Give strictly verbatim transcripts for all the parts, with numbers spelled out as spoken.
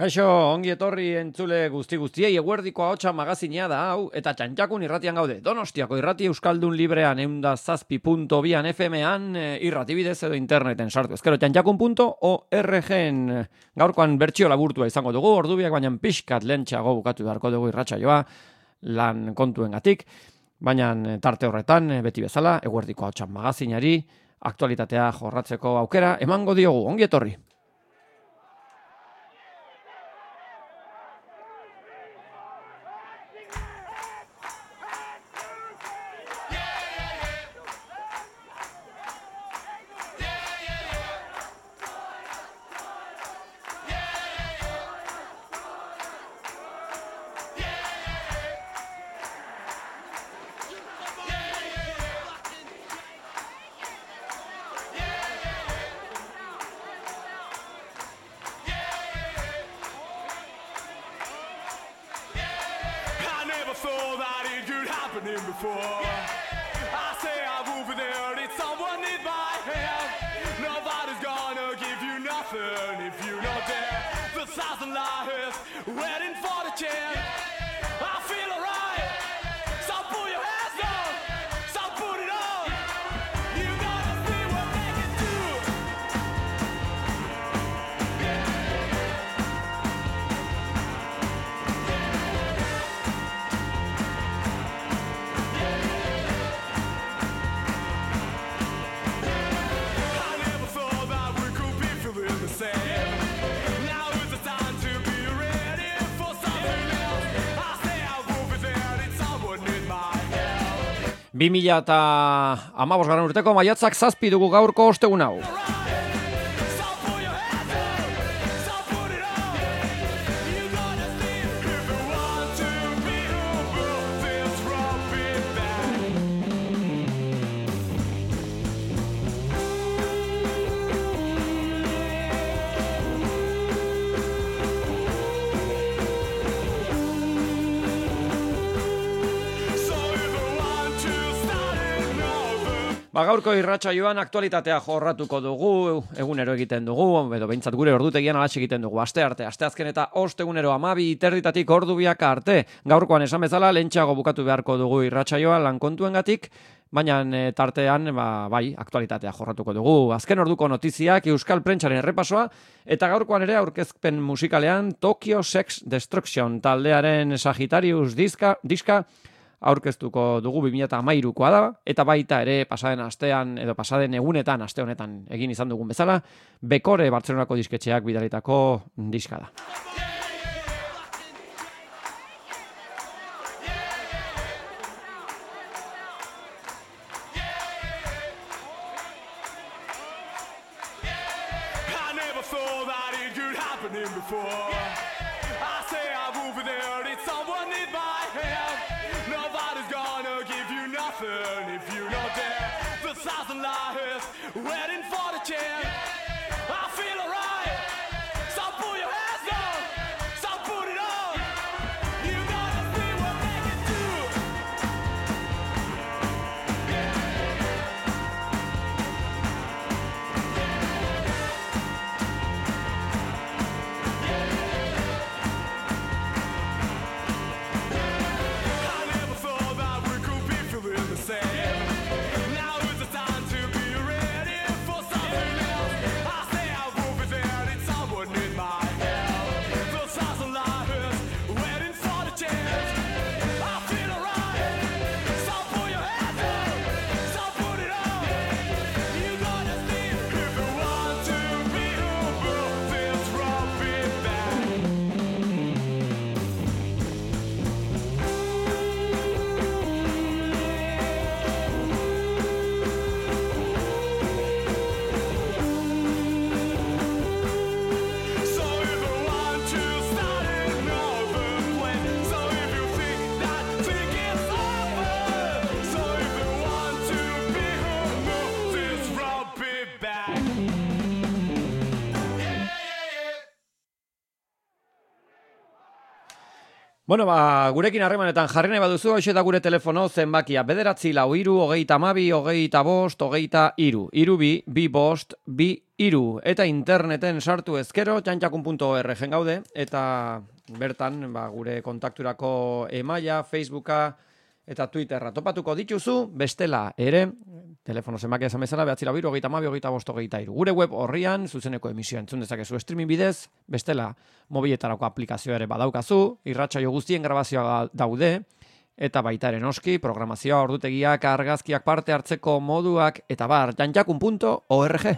Kaixo, ongi etorri entzule guzti guztiei, eguerdiko ahotsa magazinea da hau, eta Txantxakun irratian gaude. Donostiako irrati euskaldun librean eunda zazpi punto bian F M-an irrati bidez edo interneten sartu. Ezkero txantxakun punto org-en gaurkoan bertsio laburtua izango dugu, ordubiak baina pixkat lentxago bukatu beharko dugu irratsaioa lan kontuengatik, baina tarte horretan beti bezala eguerdiko ahotsa magazinari aktualitatea jorratzeko aukera emango diogu. Ongi etorri. bi mila hamabosgarren urteko maiatzak zazpi dugu gaurko ostegun hau. Ba, gaurko irratsaioan aktualitatea jorratuko dugu, egunero egiten dugu, edo behintzat gure ordutegian alaxe egiten dugu, aste arte, aste azken eta ostegunero amabi iterritatik ordu biak arte. Gaurkoan esan bezala, lentxago bukatu beharko dugu irratsaioa lan kontuengatik, baina tartean, ba, bai, aktualitatea jorratuko dugu. Azken orduko notiziak, Euskal Prentsaren errepasoa, eta gaurkoan ere aurkezpen musikalean Tokyo Sex Destruction taldearen Sagittarius diska, diska aurkeztuko dugu bi mila hamairukoa da, eta baita ere pasaden astean, edo pasaden egunetan, aste honetan egin izan dugun bezala, Bekore Bartzelonako disketxeak bidalitako diska da. Bueno, ba, gurekin harremanetan jarri nahi baduzu, hoxe da gure telefono zenbakia. Bederatzi lau iru, hogeita amabi, hogeita bost, hogeita iru. Iru bi, bi bost, bi iru. Eta interneten sartu ezkero, txantxakun puntu org gaude. Eta bertan, ba, gure kontakturako emaila, Facebooka eta Twitterra topatuko dituzu, bestela ere, telefono zenbakia esan bezala, behatzi lau iru, hogeita amabi, hogeita bost, hogeita iru. Gure web horrian, zuzeneko emisioa entzun dezakezu streaming bidez, bestela mobiletarako aplikazioa ere badaukazu, irratsaio guztien grabazioa daude, eta baita ere noski, programazioa, ordutegiak, argazkiak, parte hartzeko moduak, eta bar, txantxakun puntu org.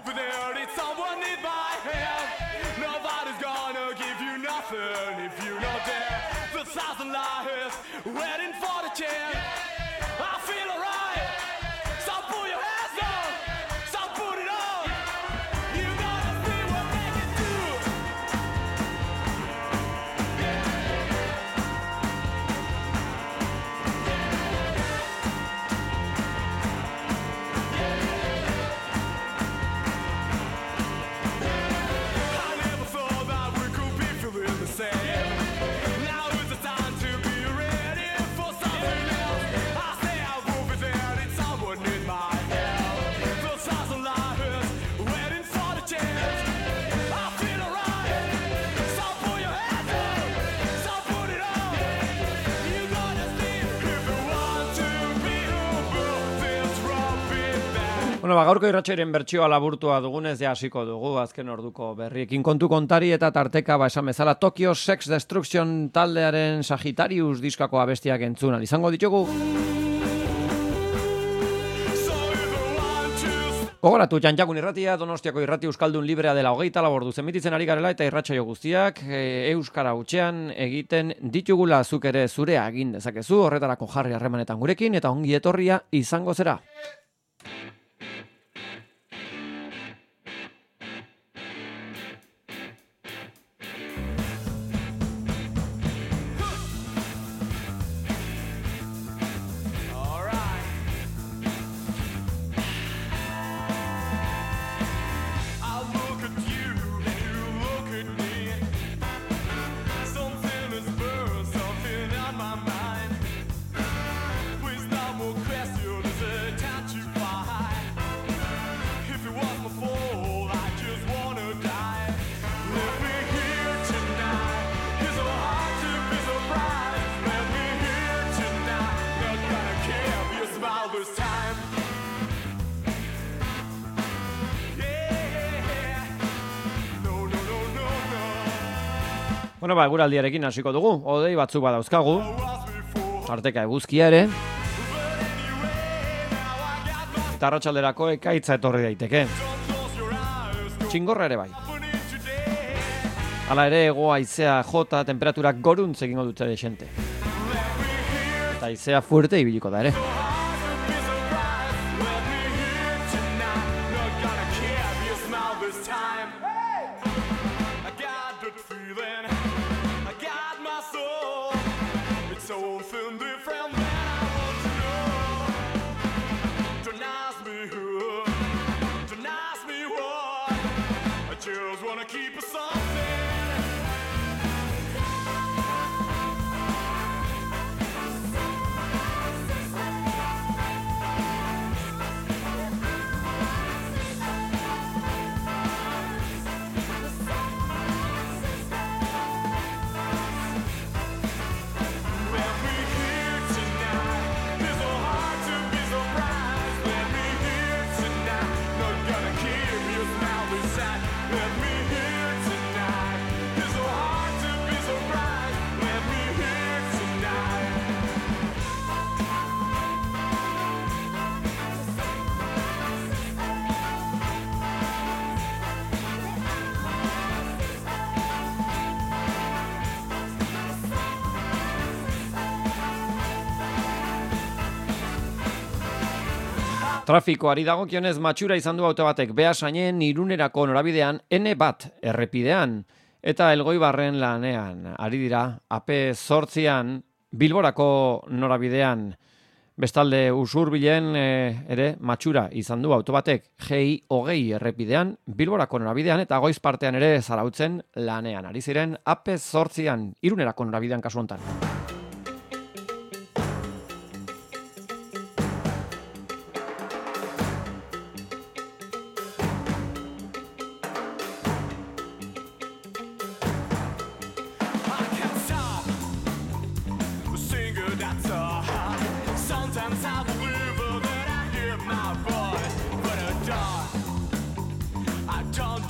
Bueno, ba, gaurko irratxairen bertsioa laburtua dugunez ja hasiko dugu azken orduko berriekin kontu kontari eta tarteka ba esan bezala Tokyo Sex Destruction taldearen Sagittarius diskako abestiak entzun izango ditugu. Gogoratu, txantxakun irratia, Donostiako irrati euskaldun librea dela hogeita lau orduz emititzen ari garela eta irratsaio guztiak e, euskara hutsean egiten ditugula zuk ere zurea egin dezakezu, horretarako jarri harremanetan gurekin eta ongi etorria izango zera. Bueno, ba, guraldiarekin hasiko dugu, odei batzuk badauzkagu, tarteka eguzkia ere, eta arratsalderako ekaitza etorri daiteke. Txingorra ere bai. Hala ere, hego haizea jota, temperaturak goruntz egingo dute desente. Eta haizea fuerte ibiliko da ere. Trafikoari dagokionez matxura izan du auto batek Beasainen Irunerako norabidean N bat errepidean eta Elgoibarren lanean. Ari dira A P zortzian Bilborako norabidean. Bestalde Usurbilen e, ere matxura izan du auto batek G I hogei errepidean Bilborako norabidean eta Goiz partean ere Zarautzen lanean. Ari ziren A P zortzian Irunerako norabidean kasu hontan.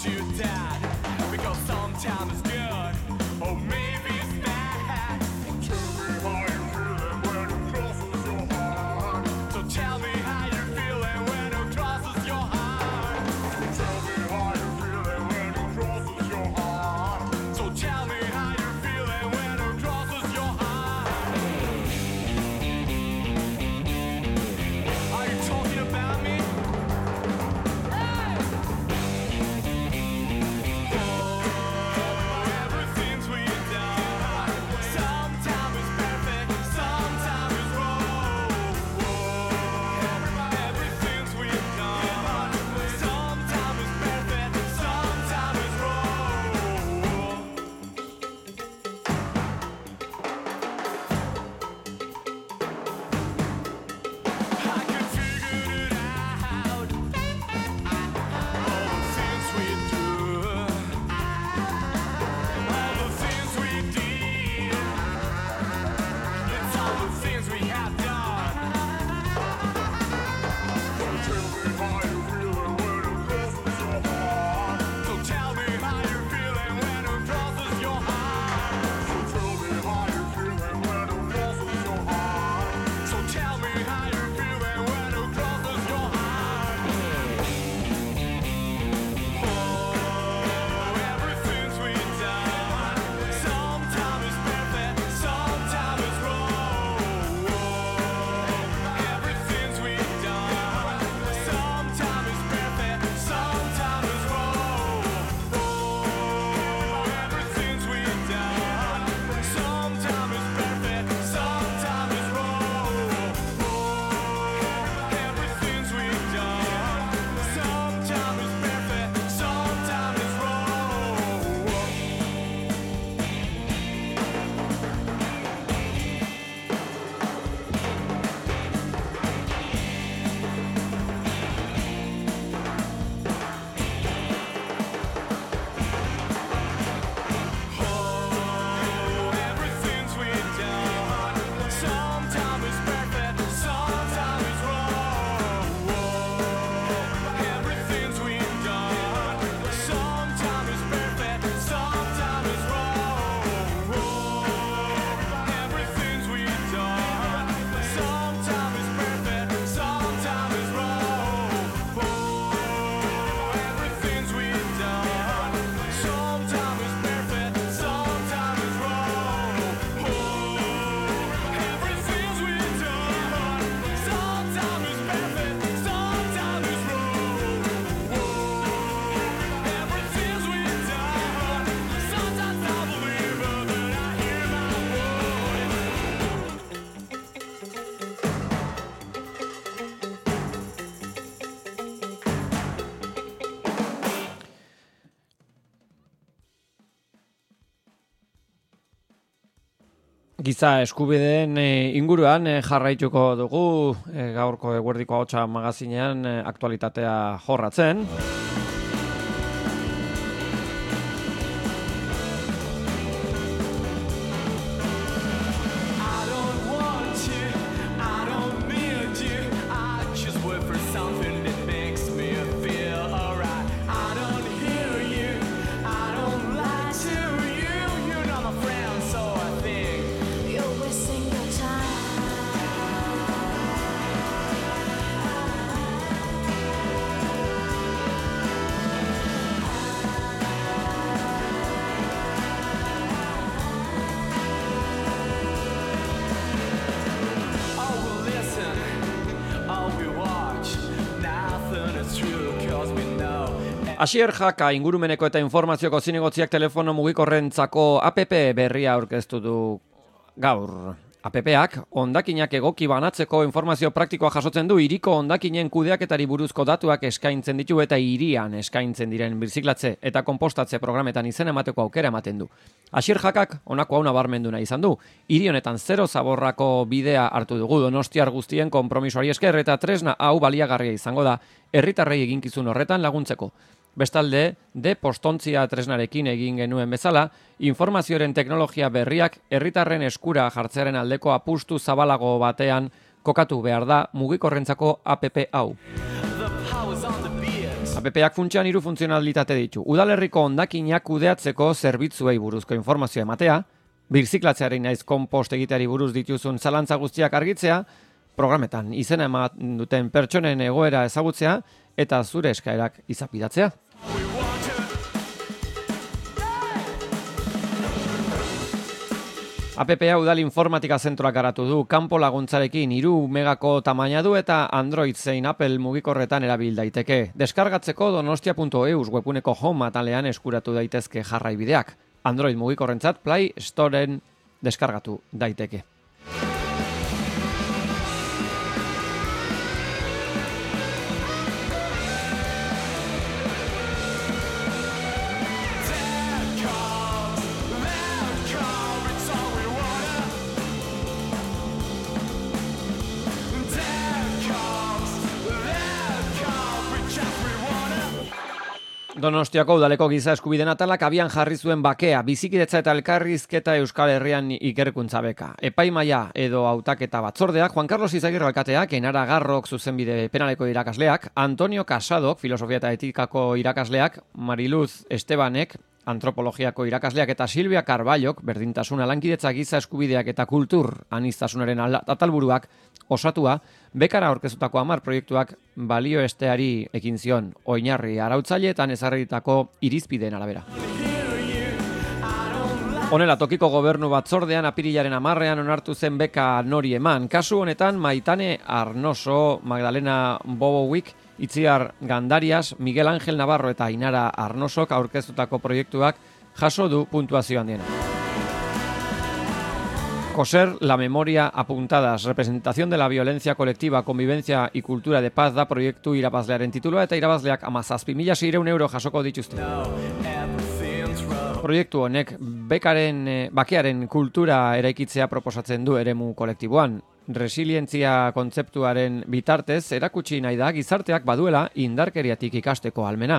Giza eskubideen e, inguruan e, jarraituko dugu e, gaurko eguerdiko ahotsa magazinean e, aktualitatea jorratzen. Asier Jaka ingurumeneko eta informazioko zinegotziak telefono mugikorrentzako app berria aurkeztu du gaur. Appak hondakinak egoki banatzeko informazio praktikoa jasotzen du, hiriko hondakinen kudeaketari buruzko datuak eskaintzen ditu eta hirian eskaintzen diren birziklatze eta konpostatze programetan izen emateko aukera ematen du. Asier Jakak honako hau nabarmendu nahi izan du. Hiri honetan zero zaborrako bidea hartu dugu, donostiar guztien konpromisoari esker eta tresna hau baliagarria izango da herritarrei eginkizun horretan laguntzeko. Bestalde, de postontzia tresnarekin egin genuen bezala, informazioaren teknologia berriak herritarren eskura jartzearen aldeko apustu zabalago batean kokatu behar da mugikorrentzako app hau. A P P-ak funtsean hiru funtzionalitate ditu. Udalerriko hondakinak kudeatzeko zerbitzuei buruzko informazioa ematea, birziklatzeari naiz konpost egiteari buruz dituzun zalantza guztiak argitzea, programetan izena ematen duten pertsonen egoera ezagutzea eta zure eskaerak izapidatzea. A P P-a Udal Informatika Zentroak garatu du, kanpo laguntzarekin hiru megako tamaina du eta Android zein Apple mugikorretan erabil daiteke. Deskargatzeko donostia puntu eus webuneko home atalean eskuratu daitezke jarraibideak. Android mugikorrentzat Play Storeen deskargatu daiteke. Donostiako udaleko giza eskubideen atalak abian jarri zuen bakea, bizikidetza eta elkarrizketa Euskal Herrian ikerkuntza beka. Epaimaia edo hautaketa batzordeak, Juan Carlos Izagirre alkateak, Enara Garrok zuzenbide penaleko irakasleak, Antonio Casadok, filosofia eta etikako irakasleak, Mariluz Estebanek, antropologiako irakasleak eta Silvia Carballok, berdintasuna lankidetza giza eskubideak eta kultur aniztasunaren atalburuak osatua, bekara aurkezutako hamar proiektuak balioesteari ekin zion, oinarri arautzaileetan ezarritako irizpideen arabera. Honela, tokiko gobernu batzordean apirilaren hamarrean onartu zen beka nori eman. Kasu honetan, Maitane Arnoso, Magdalena Bobowik, Itziar Gandarias, Miguel Ángel Navarro eta Ainara Arnosok aurkeztutako proiektuak jaso du puntuazio handiena. Coser la memoria apuntadas, representación de la violencia colectiva, convivencia y cultura de paz da proiektu irabazlearen titulua eta irabazleak hamazazpi mila seiehun euro jasoko dituzte. Proiektu honek bekaren, bakearen kultura eraikitzea proposatzen du eremu kolektiboan. Resilientzia kontzeptuaren bitartez erakutsi nahi da gizarteak baduela indarkeriatik ikasteko ahalmena.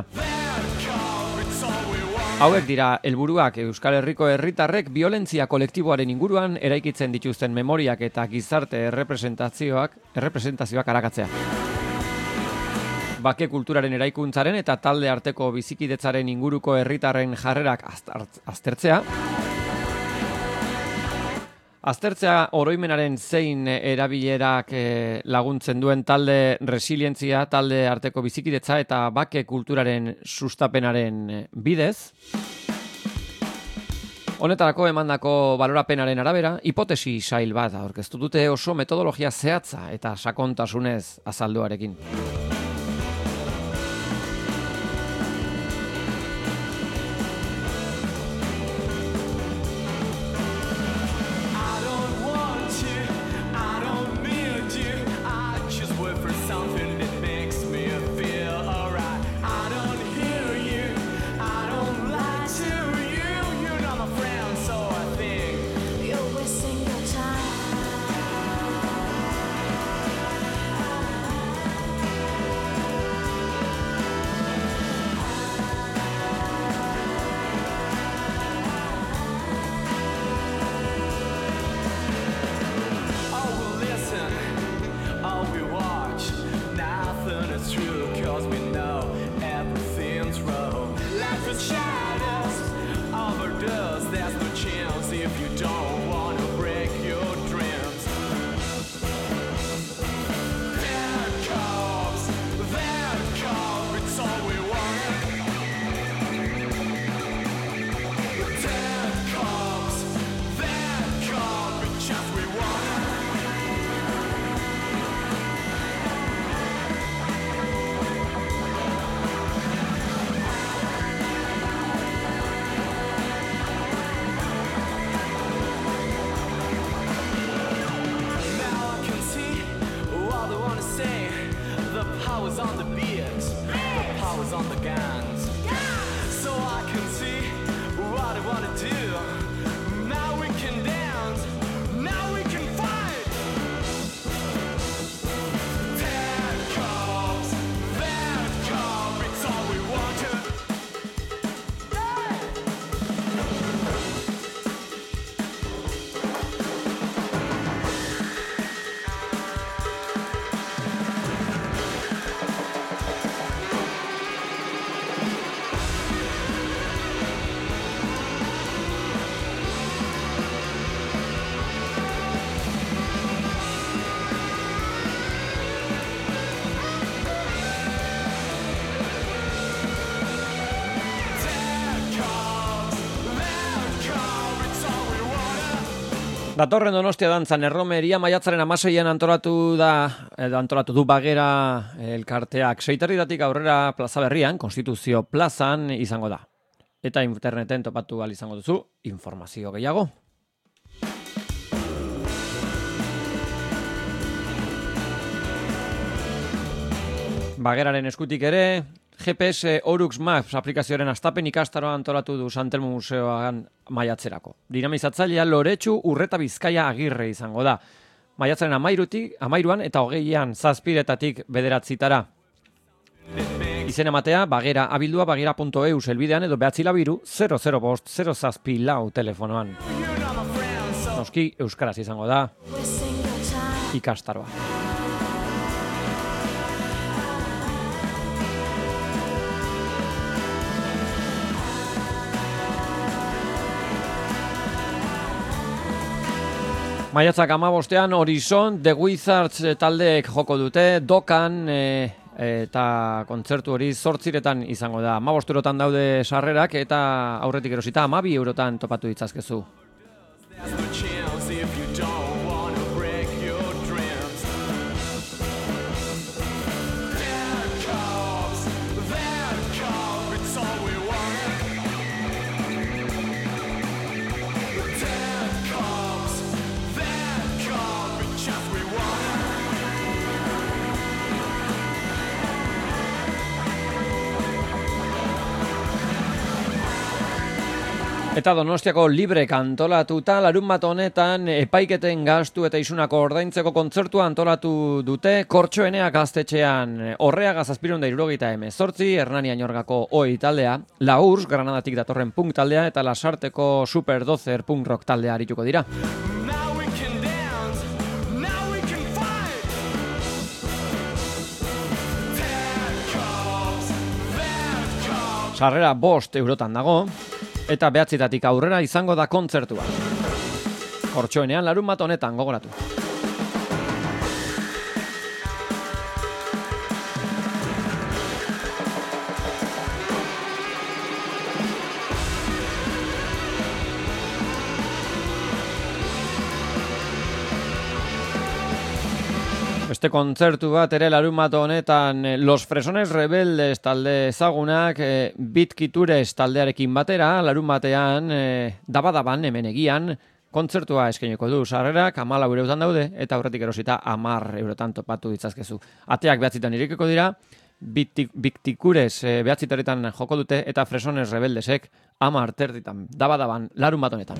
Hauek dira helburuak Euskal Herriko herritarrek biolentzia kolektiboaren inguruan eraikitzen dituzten memoriak eta gizarte errepresentazioak, errepresentazioak arakatzea. Bake kulturaren eraikuntzaren eta talde arteko bizikidetzaren inguruko herritarren jarrerak aztertzea. Aztertzea oroimenaren zein erabilerak laguntzen duen talde resilientzia, talde arteko bizikidetza eta bake kulturaren sustapenaren bidez. Honetarako emandako balorapenaren arabera, hipotesi sail bat aurkeztu dute oso metodologia zehatza eta sakontasunez azalduarekin. Datorren Donostia dantzan erromeria maiatzaren hamaseian antolatu da, edo antolatu du Bagera elkarteak. Seiterritatik aurrera plaza berrian, Konstituzio plazan izango da. Eta interneten topatu gal izango duzu informazio gehiago. Bageraren eskutik ere, G P S Orux Maps aplikazioaren astapen ikastaroa antolatu du Santelmo Museoan maiatzerako. Dinamizatzailea Loretsu Urreta Bizkaia Agirre izango da. Maiatzaren amairutik, amairuan eta hogeian zazpiretatik bederatzitara. Izen ematea, Bagera abildua bagera puntu eus elbidean edo behatzi labiru zero zero bost zero zazpi lau telefonoan. Noski euskaraz izango da ikastaroa. Maiatzak hamabostean Horizon The Wizards taldeek joko dute, Dokan e, eta kontzertu hori zortziretan izango da. hamabost eurotan daude sarrerak eta aurretik erosita hamabi eurotan topatu ditzazkezu. Eta Donostiako Librek antolatuta larun bat honetan epaiketen gastu eta isunako ordaintzeko kontzertua antolatu dute Kortxoenea gaztetxean. Horreaga zazpiehun eta hirurogeita hemezortzi, Hernani Añorgako Oi taldea, Laurs, Granadatik datorren punk taldea eta Lasarteko Super Dozer punk rock taldea arituko dira. Sarrera bost eurotan dago. Eta behatzitatik aurrera izango da kontzertua. Kortxoenean larun bat honetan gogoratu. Beste kontzertu bat ere larun bat honetan Los Fresones Rebeldes talde ezagunak e, Bitkitures taldearekin batera larun batean e, dabadaban hemen egian kontzertua eskainiko du. Sarrerak hamalau eurotan daude eta aurretik erosita hamar eurotan topatu ditzazkezu. Ateak behatzitan irekiko dira, Bitkitures e, behatzitaretan joko dute eta Fresones Rebeldesek hamar terditan dabadaban larun bat honetan.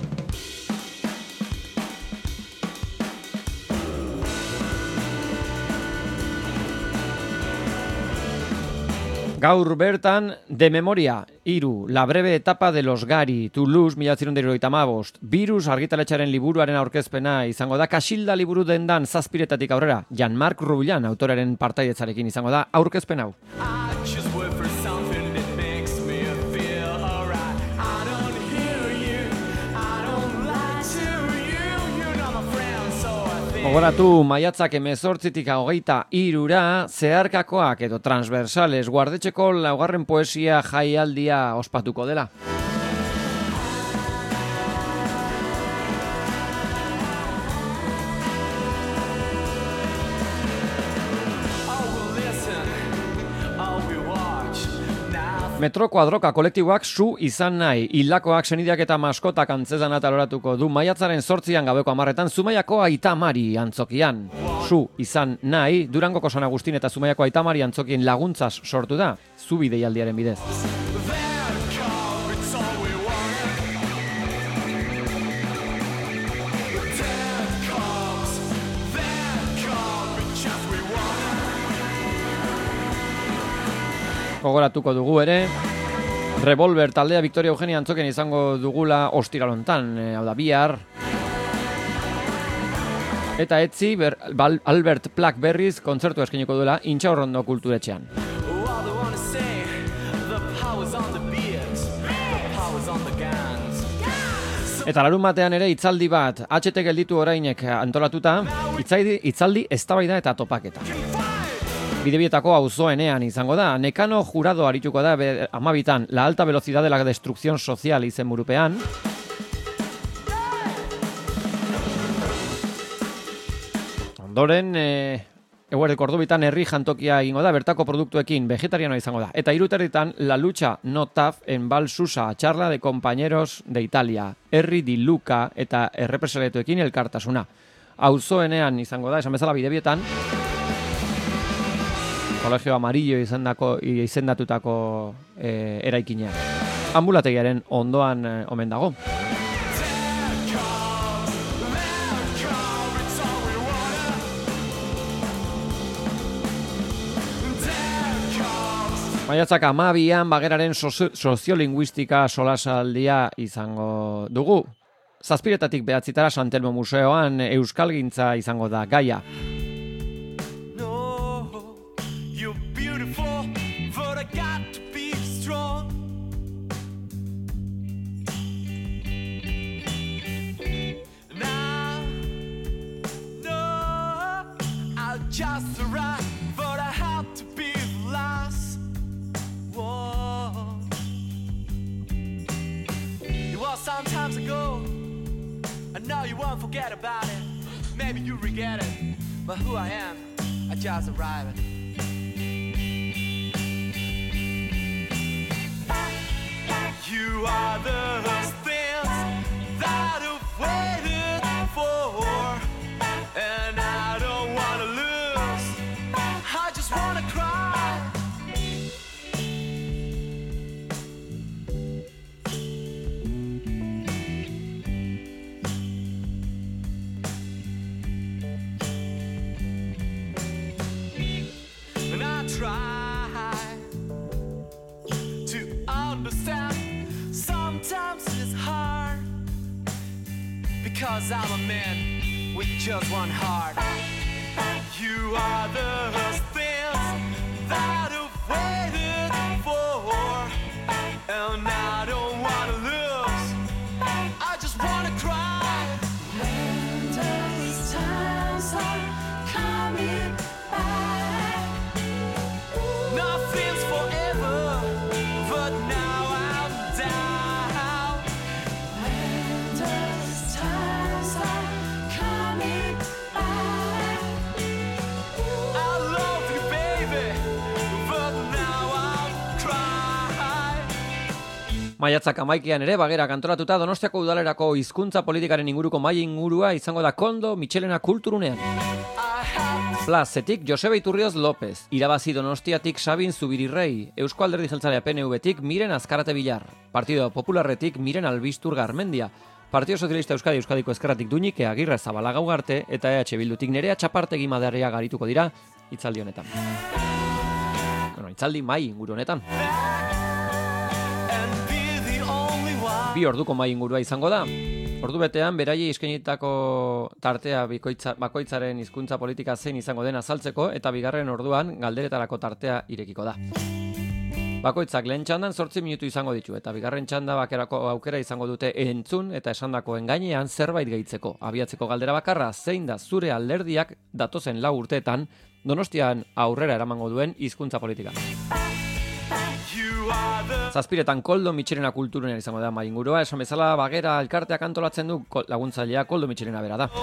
Gaur bertan, de memoria, iru, la breve etapa de los Gari, Toulouse, mila bederatziehun eta hirurogeita hamabost, Virus argitaletxaren liburuaren aurkezpena izango da, Kasilda liburu dendan zazpiretatik aurrera, Jean-Marc Roulian autoraren partaidetzarekin izango da, aurkezpen hau. Gogoratu, maiatzak hemezortzitik hogeita hirura zeharkakoak edo transversales guardetxeko laugarren poesia jaialdia ospatuko dela. Metro Kuadroka kolektiboak Su izan nahi, hildakoak senideak eta maskotak antzezan ataloratuko du maiatzaren zortzian gabeko hamarretan Zumaiako Aitamari antzokian. Su izan nahi, Durangoko San Agustin eta Zumaiako Aitamari antzokien laguntzaz sortu da, Zubi deialdiaren bidez. Gogoratuko dugu ere, Revolver taldea Victoria Eugenia antzoken izango dugula ostiralontan, e, hau da bihar. Eta etzi, ber, Albert Plak berriz kontzertu eskainiko duela Intxaurrondo kulturetxean. Eta larun batean ere hitzaldi bat, H T gelditu orainek antolatuta, hitzaldi, hitzaldi eztabaida eta topaketa. Bidebietako auzoenean izango da, Nekano Jurado arituko da hamabitan, La alta velocidad de la destrucción social izen burupean. Ondoren, e, eguerdeko ordubitan herri jantokia egingo da, bertako produktuekin vegetarianoa izango da. Eta hiruterritan La lucha no taf en Val Susa, charla de compañeros de Italia, herri di Luca eta errepresaletuekin elkartasuna. Auzoenean izango da, esan bezala bidebietan, Colegio Amarillo izendako, izendatutako e, eraikinean. Ambulategiaren ondoan e, omen dago. Maiatzak hamabian bageraren soziolinguistika solasaldia izango dugu. Zazpiretatik behatzitara Santelmo Museoan euskalgintza izango da gaia. Just arrived, but I have to be last. Whoa. It was some times ago. I know you won't forget about it. Maybe you regret it, but who I am, I just arrived. You are the things that I've waited for, and I don't wanna lose. I just wanna cry. And I try to understand. Sometimes it's hard, because I'm a man with just one heart. You are the things that I've waited for, and I don't wanna lose. I just wanna cry. When those times are coming back, nothing's forever, but now I'm down. When those times are coming back, I love you, baby, but now I'm crying. Maiatzak hamaikan ere bagera kantoratuta Donostiako udalerako hizkuntza politikaren inguruko maila ingurua izango da Koldo Mitxelena kulturunean. Plazetik Joseba Iturrioz López, irabazi Donostiatik Sabin Zubirirrei, Eusko Alderdi Jeltzalea P N V-tik Miren Azkarate Bilar, Partido Popularretik Miren Albistur Garmendia, Partido Sozialista Euskadi Euskadiko Ezkerratik Duñike Agirre Zabalaga Ugarte eta E H Bildutik Nerea Txapartegi Madarria garituko dira hitzaldi honetan. Bueno, hitzaldi mai inguru honetan. Bi orduko mai ingurua izango da. Ordu betean beraiei eskainitako tartea bikoitza, bakoitzaren hizkuntza politika zein izango den azaltzeko eta bigarren orduan galderetarako tartea irekiko da. Bakoitzak lehen txandan zortzi minutu izango ditu eta bigarren txanda bakerako aukera izango dute entzun eta esandakoen gainean zerbait gehitzeko. Abiatzeko galdera bakarra zein da zure alderdiak datozen lau urteetan Donostian aurrera eramango duen hizkuntza politika. Zazpiretan Koldo Mitxelena kulturunean izango da mai ingurua, esan bezala bagera elkarteak antolatzen du laguntzailea Koldo Mitxelena bera da.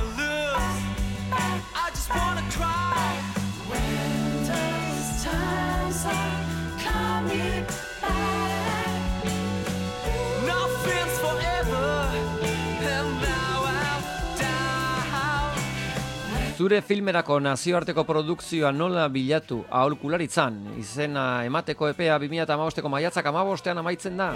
Zure filmerako nazioarteko produkzioa nola bilatu aholkularitzan, izena emateko epea bi mila hamabosteko maiatzak hamabostean amaitzen da.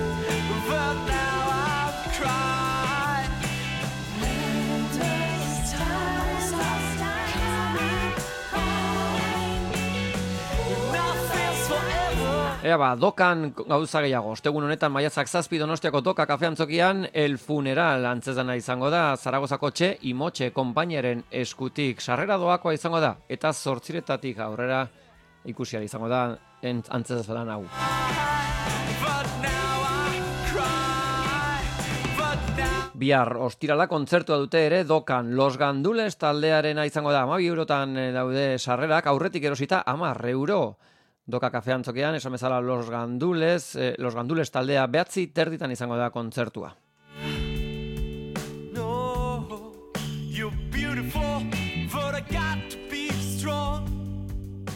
Ea ba, dokan gauza gehiago. Ostegun honetan maiatzak zazpi Donostiako doka kafeantzokian El Funeral antzezana izango da. Zaragozako Txe Imotxe konpainiaren eskutik sarrera doakoa izango da. Eta zortziretatik aurrera ikusiara izango da antzezalan hau. Bihar ostirala kontzertua dute ere dokan Los Gandules taldearena izango da. hamabi eurotan daude sarrerak, aurretik erosita hamar euro. Doka kafeantzokian, esan bezala Los Gandules, eh, Los Gandules taldea behatzi terditan izango da kontzertua. No, you're beautiful, but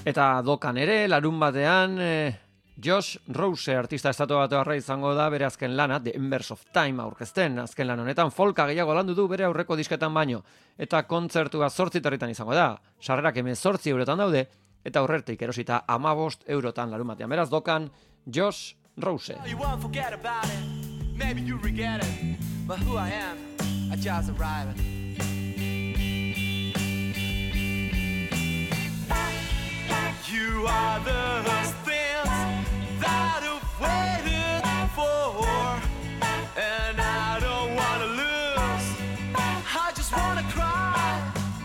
Eta dokan ere, larun batean, eh, Josh Rose artista estatu batuarra izango da bere azken lana, The Embers of Time aurkezten, azken lan honetan folka gehiago landu du bere aurreko disketan baino, eta kontzertua zortzi torritan izango da, sarrerak hemezortzi eurotan daude, eta aurrertik erosita hamabost eurotan larun batean. Beraz dokan Josh Rose. You won't forget about it. Maybe you regret it. But who I am, I just arrived. You are the things that I've waited for, and I don't want to lose. I just want to cry.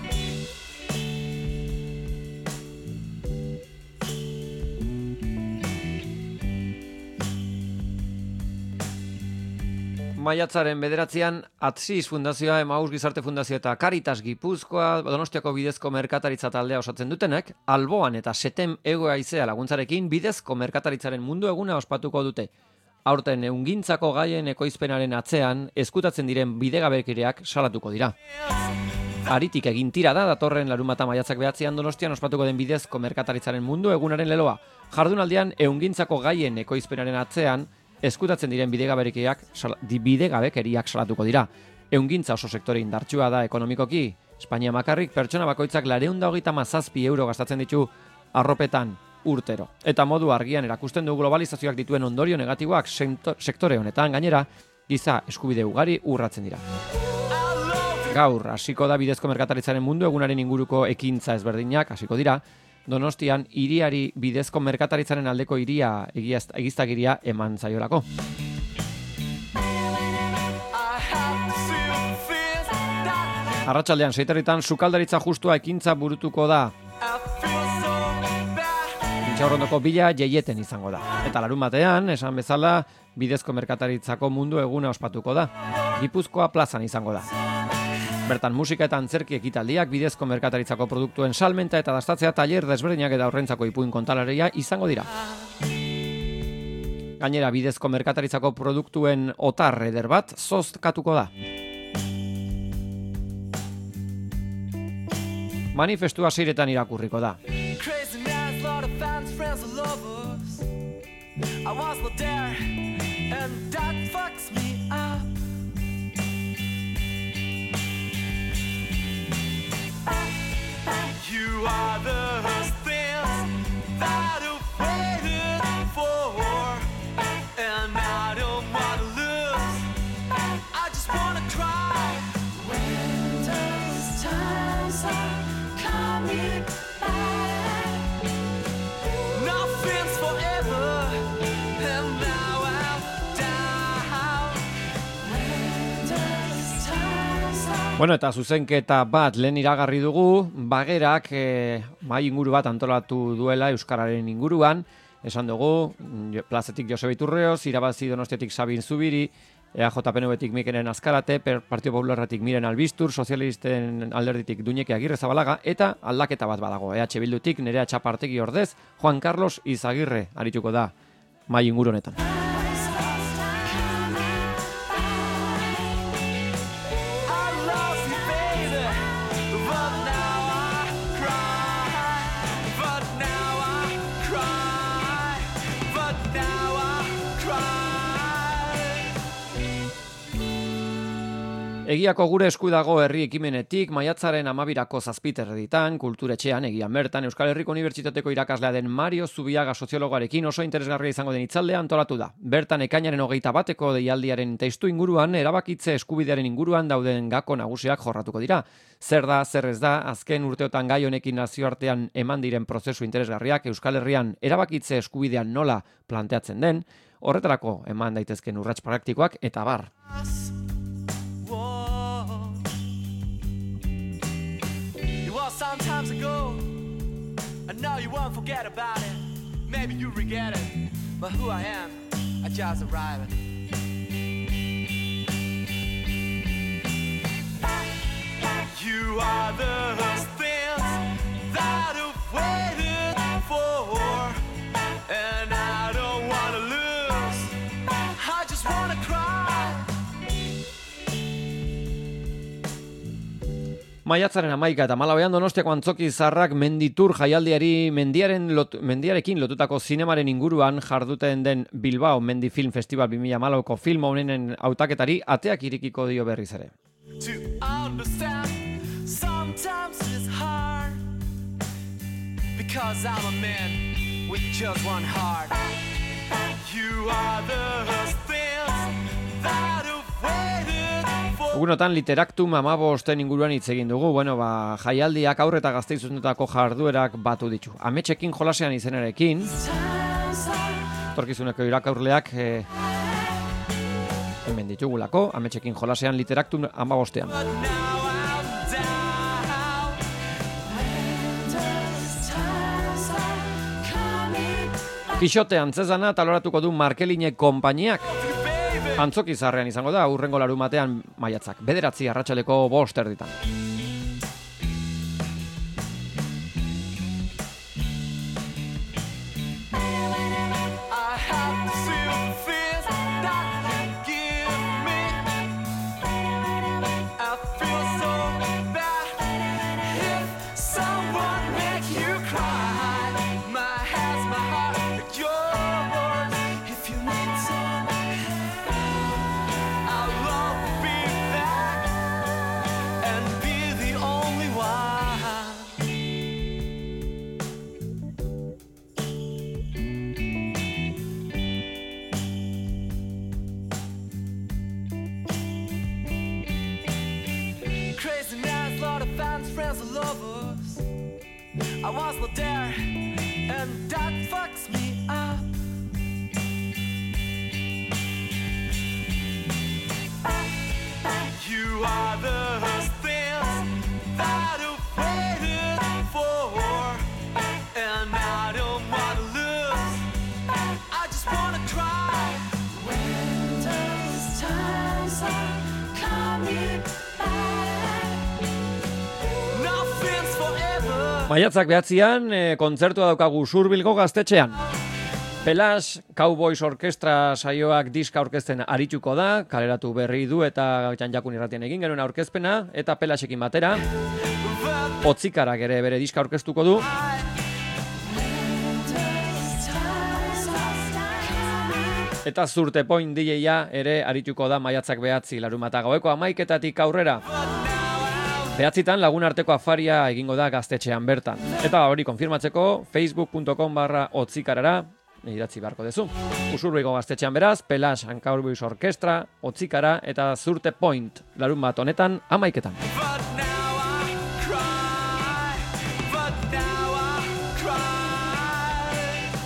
Maiatzaren bederatzean, Atziz Fundazioa, Emaus Gizarte Fundazio eta Caritas Gipuzkoa, Donostiako bidezko merkataritza taldea osatzen dutenek, Alboan eta Setem Ego Haizea laguntzarekin bidezko merkataritzaren mundu eguna ospatuko dute. Aurten ehungintzako gaien ekoizpenaren atzean, ezkutatzen diren bidegabekereak salatuko dira. Aritik egin tira da datorren larunbata maiatzak behatzean Donostian ospatuko den bidezko merkataritzaren mundu egunaren leloa. Jardunaldian ehungintzako gaien ekoizpenaren atzean, eskutatzen diren bidegabekeriak bidegabekeriak salatuko dira. Ehungintza oso sektore indartsua da ekonomikoki. Espainia makarrik pertsona bakoitzak laurehun eta hogeita hamazazpi euro gastatzen ditu arropetan urtero. Eta modu argian erakusten du globalizazioak dituen ondorio negatiboak sektore honetan gainera giza eskubide ugari urratzen dira. Gaur hasiko da bidezko merkataritzaren mundu egunaren inguruko ekintza ezberdinak hasiko dira. Donostian hiriari bidezko merkataritzaren aldeko hiria egiztagiria eman zaiolako. Arratsaldean seiterritan sukaldaritza justua ekintza burutuko da. Intxaurrondoko bila jeieten izango da. Eta larun batean, esan bezala, bidezko merkataritzako mundu eguna ospatuko da. Gipuzkoa plazan izango da. Bertan musika eta antzerki ekitaldiak, bidezko merkataritzako produktuen salmenta eta dastatzea, tailer desberdinak eta horrentzako ipuin kontalaria izango dira. Gainera, bidezko merkataritzako produktuen otar eder bat zozkatuko da. Manifestua seiretan irakurriko da. You are the things that I've waited for, and I don't want to lose. I just want to cry. Winter's times are coming back. Nothing's forever, and now I'm down. Winter's times are... Bueno, eta zuzenketa bat lehen iragarri dugu, Bagerak eh, mai inguru bat antolatu duela Euskararen inguruan, esan dugu, plazetik Joseba Iturrioz, irabazi Donostiatik Sabin Zubiri, E A J P N V-tik Mikeren Azkarate, Partio Popularratik Miren Albistur, Sozialisten alderditik Duñeke Agirre Zabalaga, eta aldaketa bat badago, E H Bildutik Nerea Txapartegi ordez, Juan Carlos Izagirre arituko da mai inguru honetan. Egiako gure esku dago herri ekimenetik, maiatzaren amabirako zazpiterreditan, kulturetxean, egian bertan, Euskal Herriko Unibertsitateko irakaslea den Mario Zubiaga soziologoarekin oso interesgarria izango den hitzaldea antolatu da. Bertan ekainaren hogeita bateko deialdiaren testu inguruan, erabakitze eskubidearen inguruan dauden gako nagusiak jorratuko dira. Zer da, zer ez da, azken urteotan gai honekin nazioartean eman diren prozesu interesgarriak Euskal Herrian erabakitze eskubidean nola planteatzen den, horretarako eman daitezken urrats praktikoak eta bar. Some times ago, I know you won't forget about it. Maybe you regret it, but who I am, I just arrived. You are the things that I've waited for, and I don't want to lose. I just want to cry. Maiatzaren hamaika eta malauean Donostiako Antzoki Zaharrak menditur jaialdiari mendiaren lot, mendiarekin lotutako zinemaren inguruan jarduten den Bilbao Mendi Film Festival bi mila hamalauko film honenen hautaketari ateak irekiko dio berriz ere. To understand, sometimes it's hard because I'm a man with just one heart. You are the things that have waited for. Egunotan Literactum amabosten inguruan hitz egin dugu. Bueno, ba, jaialdiak aurre eta gaztei zuzendutako jarduerak batu ditu. Ametxekin jolasean izenarekin, torkizuneko irakaurleak eh, hemen ditugulako, ametxekin jolasean Literactum amabostean. But now I'm down. Kixote antzezana taloratuko du Markeline konpainiak. Antzoki Zaharrean izango da, hurrengo larumatean maiatzak. Bederatzi arratsaleko bost erditan. I have to see the fears that you give me. I feel so bad if someone makes you cry. My hands, my heart, yours. If you need some help, I'll love be back and be the only one. Crazy nights, lot of fans, friends, and lovers. I was not there, and that fucks me up. You are the things that I've waited for, and I don't want to lose. I just want to cry. When those times are coming back, nothing's forever. Maiatzak behatzian, e, kontzertua daukagu Zurbilgo gaztetxean. Pelas Cowboys Orkestra saioak diska aurkezten arituko da, kaleratu berri du eta Txantxakun irratian egin genuen aurkezpena, eta Pelasekin batera, Otzikarak ere bere diska aurkeztuko du. Eta Zurte Point D J-a ere arituko da maiatzak behatzi larumata gaueko hamaiketatik aurrera. Behatzitan lagun arteko afaria egingo da gaztetxean bertan. Eta hori konfirmatzeko facebook punto com barra otzikarara idatzi beharko dezu. Usurbilgo gaztetxean beraz, Pelas and Cowboys Orkestra, Otzikara eta Zurte Point larun bat honetan hamaiketan. But now I cry. But now I cry.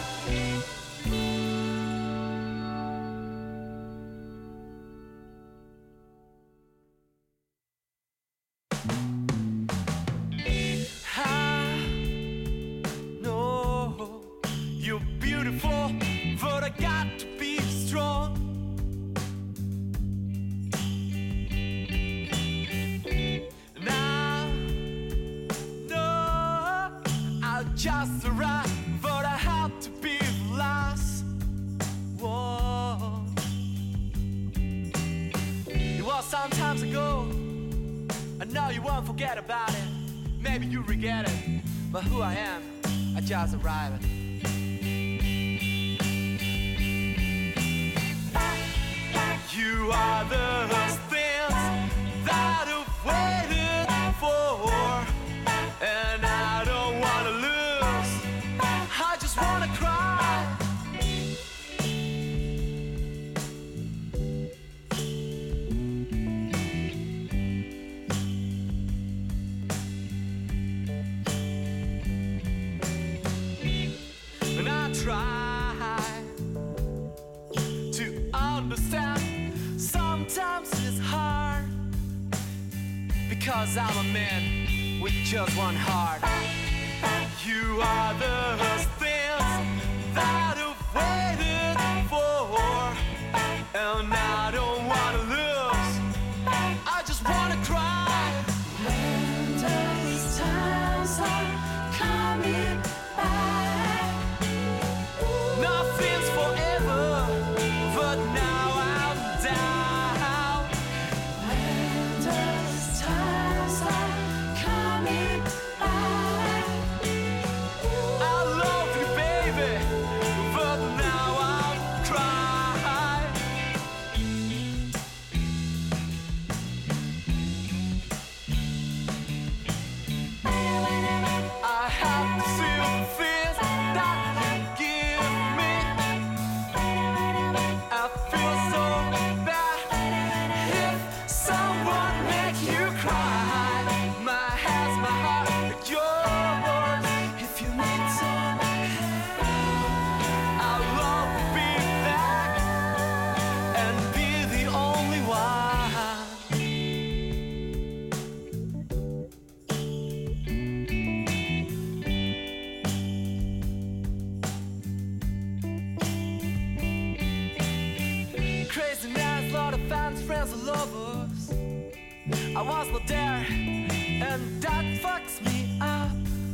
I know you're beautiful, but I got to be strong. Now, no, I'll just arrive, but I have to be the last one. It was some times ago. I know you won't forget about it. Maybe you regret it, but who I am, I just arrived. You are the things that I've waited for, and I don't want to lose. I just want to cry. And I try to understand. Sometimes it's hard because I'm a man with just one heart. You are the things that I've waited for, and I don't want to lose. I just want to cry. When those times are coming back, nothing's forever, but now I'm down. When those times are I was not there, and that fucks me up.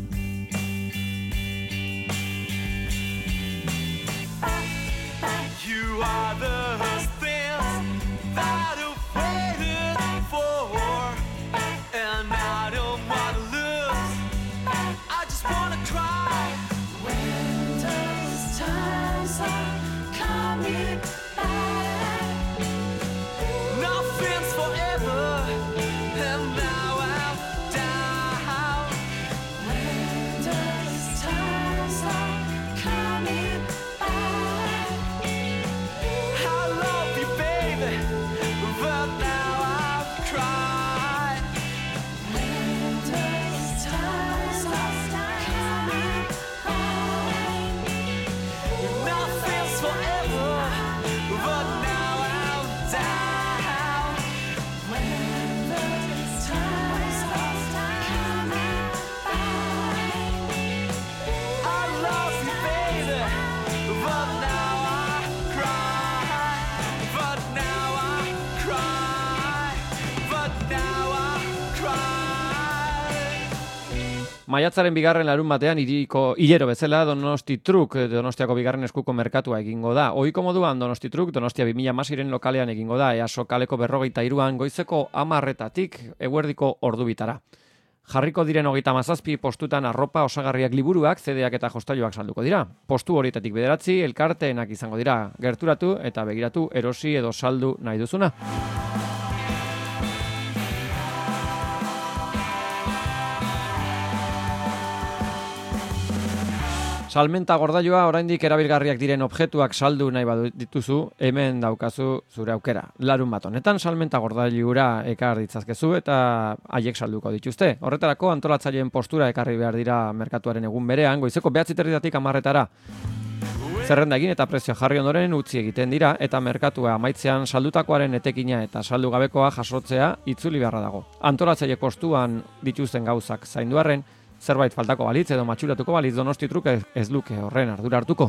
You are the things that I've waited for, and I don't wanna lose. I just wanna cry. Winter's times are coming back. Nothing's forever, and now I'm down. Winter's times are coming back. I love you, baby, but now I've cried. Winter's times are coming back. Nothing's forever, but now I'm down. Winter's times are coming back. I love you, baby, but now I cry. But now I cry. But now I cry. Maiatzaren bigarren larun batean hiriko hilero bezala Donosti Truk, Donostiako bigarren eskuko merkatua egingo da. Ohiko moduan Donosti Truk, Donostia bi mila hamaseiren lokalean egingo da, Easo kaleko berrogeita hiruan goizeko hamarretatik eguerdiko ordu bitara. Jarriko diren hogeita hamazazpi postutan arropa, osagarriak, liburuak, zedeak eta jostailuak salduko dira. Postu horietatik bederatzi elkarteenak izango dira. Gerturatu eta begiratu erosi edo saldu nahi duzuna. Salmenta gordailua oraindik erabilgarriak diren objektuak saldu nahi badu dituzu, hemen daukazu zure aukera. Larun bat honetan salmenta gordailura ekar ditzazkezu eta haiek salduko dituzte. Horretarako antolatzaileen postura ekarri behar dira merkatuaren egun berean, goizeko behatzi terdietatik hamarretara. Zerrenda egin eta prezio jarri ondoren utzi egiten dira eta merkatua amaitzean saldutakoaren etekina eta saldu gabekoa jasotzea itzuli beharra dago. Antolatzaile postuan dituzten gauzak zaindu arren, zerbait faltako balitz edo matxuratuko balitz Donosti Truk ez luke horren ardura hartuko.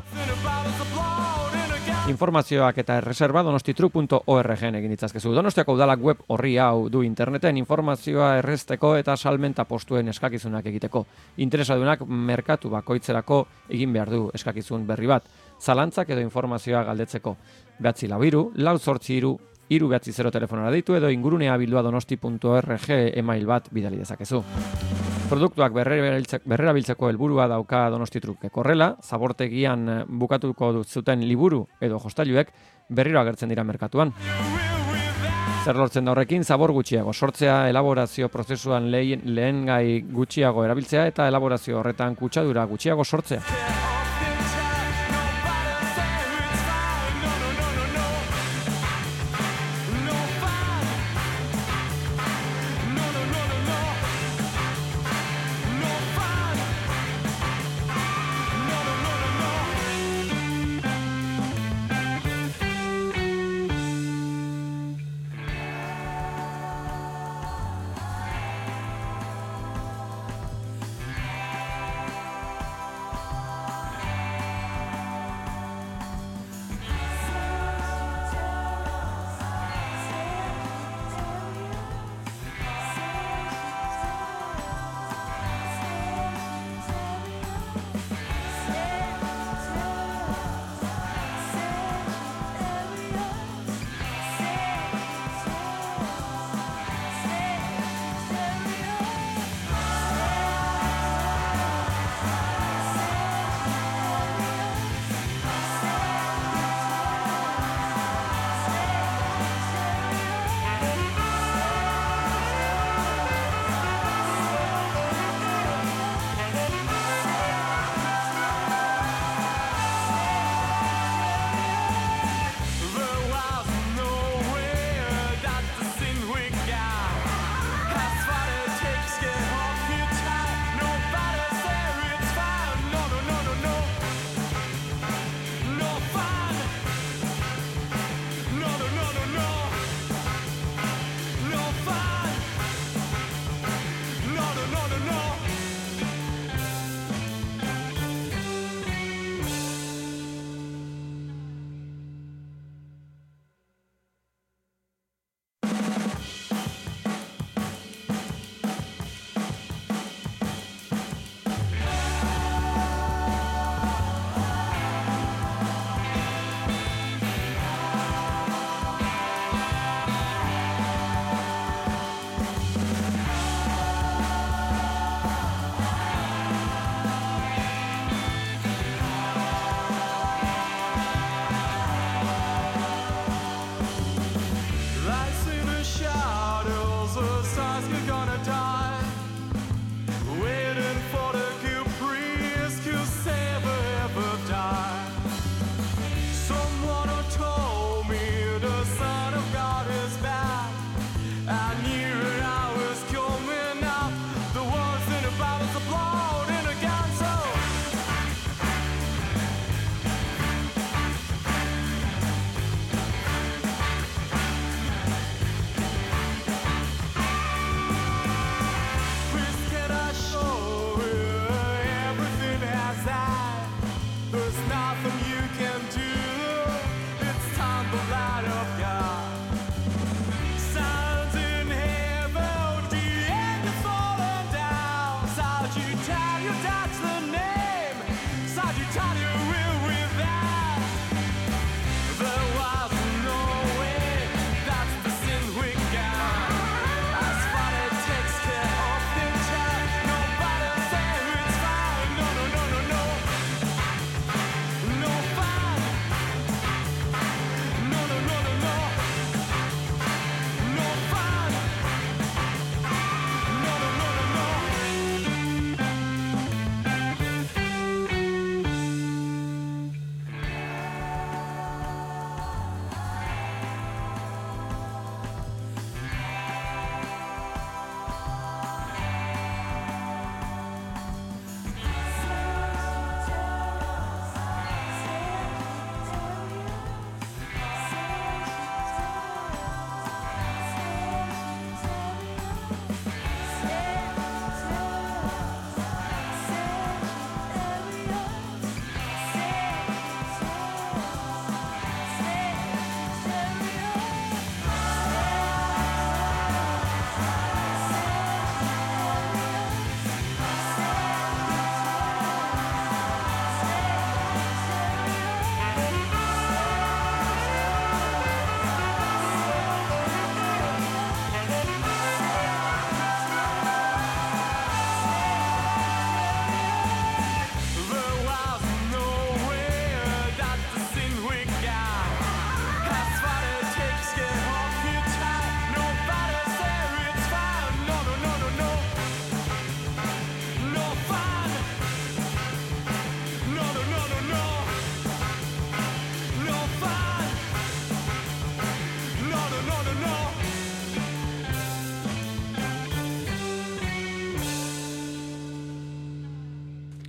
Informazioak eta erreserba donostitruk punto orgen egin ditzazkezu. Donostiako udalak web horri hau du interneten informazioa errezteko eta salmenta postuen eskakizunak egiteko. Interesadunak merkatu bakoitzerako egin behar du eskakizun berri bat. Zalantzak edo informazioa galdetzeko. Behatzi lau hiru, lau zortzi hiru, hiru behatzi zero telefonara deitu edo ingurunea bildua donosti punto org email bat bidali dezakezu. Produktuak berrerabiltzeko helburua dauka Donosti Truk. Horrela, zabortegian bukatuko zuten liburu edo jostailuek berriro agertzen dira merkatuan. Zer lortzen da horrekin, zabor gutxiago sortzea, elaborazio prozesuan lehen, lehen gai gutxiago erabiltzea eta elaborazio horretan kutsadura gutxiago sortzea.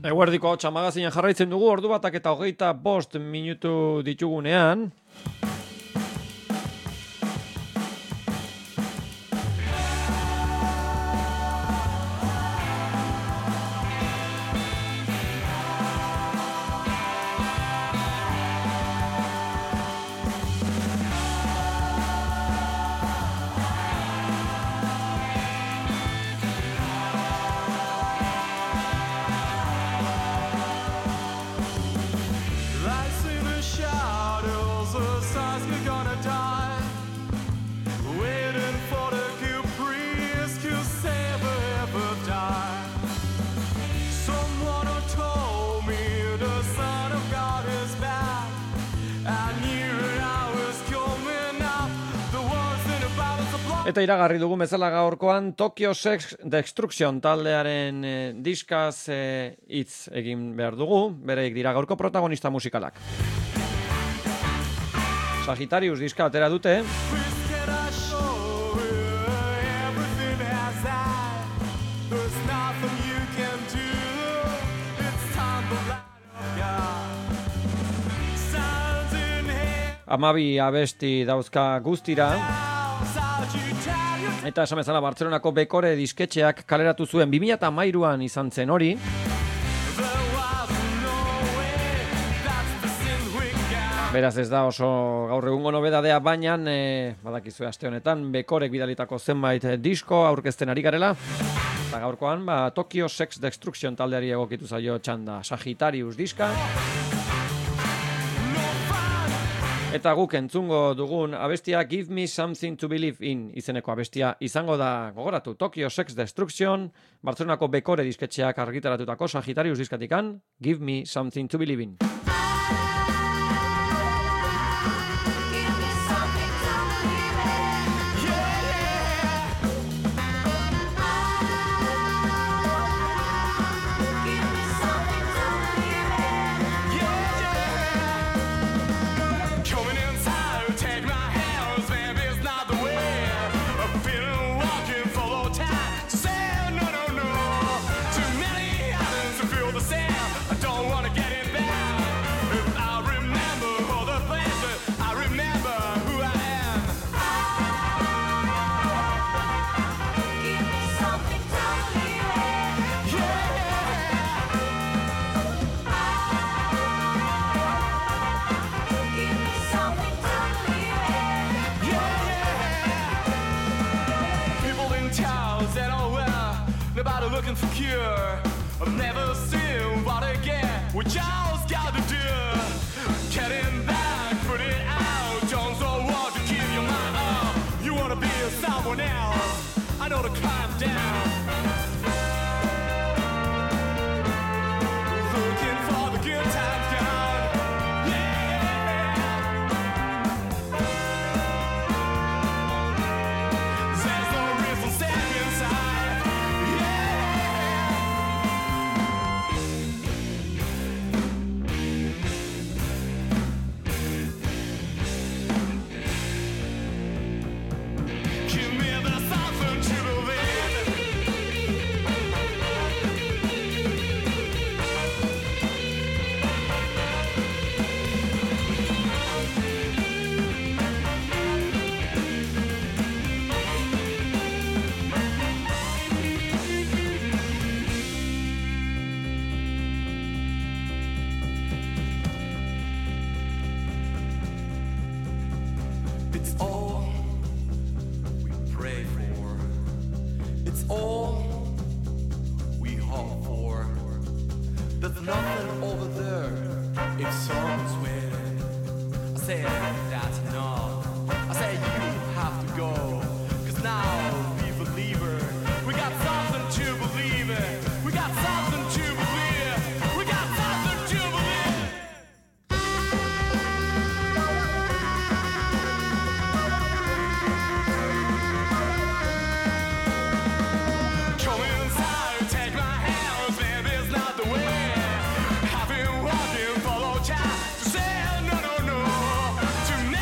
Eguerdiko hotxa magazinan jarraitzen dugu, ordu batak eta hogeita bost minutu ditugunean. Eta iragarri dugu bezala gaurkoan Tokyo Sex Destruction taldearen e, diskaz e, hitz egin behar dugu, bereik dira gaurko protagonista musikalak. Sagittarius diska atera dute. Amabi abesti dauzka guztira. Eta esan bezala Bartzelonako Bekore disketxeak kaleratu zuen bi mila hamairuan izan zen hori. Beraz ez da oso gaur egungo nobedadea, baina e, badakizu aste honetan Bekorek bidalitako zenbait disko aurkezten ari garela. Eta gaurkoan ba, Tokyo Sex Destruction taldeari egokitu zaio txanda Sagittarius diska. Eta guk entzungo dugun abestia Give Me Something to Believe in izeneko abestia izango da, gogoratu, Tokyo Sex Destruction, Bartzelonako Bekore disketxeak argitaratutako Sagittarius diskatikan, Give Me Something to Believe in. Looking for cure, I've never seen what I get. What y'all's got to do, get in back, put it out. Don't so what to keep your mind up. You wanna be someone else, I know to climb down. Looking for the good times gone, yeah. There's no reason staying inside, yeah. It's all we pray for. It's all we hope for. There's nothing over there if someone's waiting. I said that's enough. I said you have to go. Cause now we believer. We got something to believe in. We got something to believe. We got something to believe. Come inside, take my hands, baby, it's not the way. I've been walking, follow time to say no, no, no. To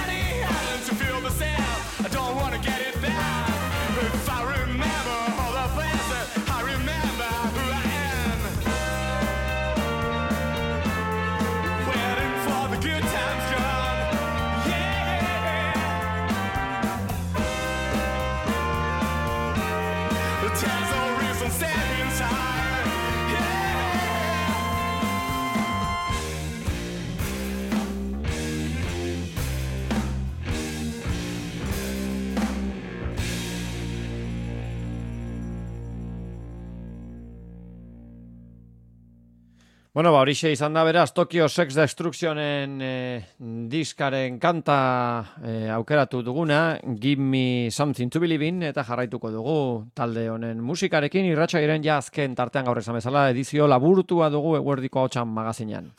Bueno, ba, horixe izan da beraz, Tokyo Sex Destructionen eh, diskaren kanta eh, aukeratu duguna, Give Me Something to Believe in, eta jarraituko dugu talde honen musikarekin, irratsaiaren ja azken tartean gaur esan bezala, edizio laburtua dugu eguerdiko hotxan magazinean.